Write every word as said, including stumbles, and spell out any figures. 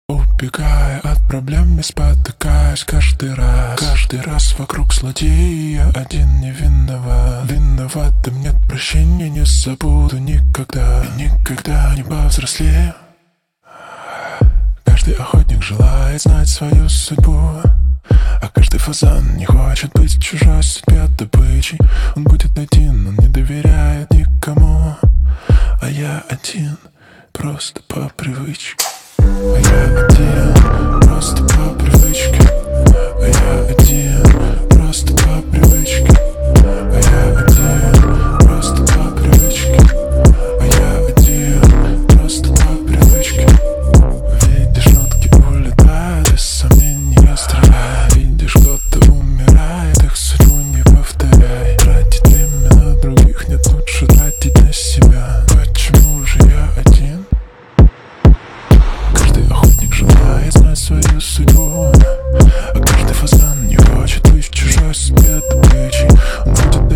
Убегая от проблем, не спотыкаясь каждый раз. Каждый раз вокруг злодеи, я один не виноват. Виноватым нет прощения, не забуду никогда. И никогда не повзрослею. Каждый охотник желает знать свою судьбу, а каждый фазан не хочет быть чужой судьбе добычей. Он будет один, он не доверяет никому. А я один, просто по привычке. А я один, просто по привычке. А я один, просто по привычке. А я один, просто по привычке. А я один, просто по привычке. Видишь, нотки улетают, из сомнений расстреляй. Видишь, кто-то умирает, их судьбу не повторяй. Тратить время на других нет, лучше тратить на себя. Почему же я один? Каждый охотник желает знать свою судьбу, а каждый фазан не хочет быть в чужой судьбе добычей. Он будет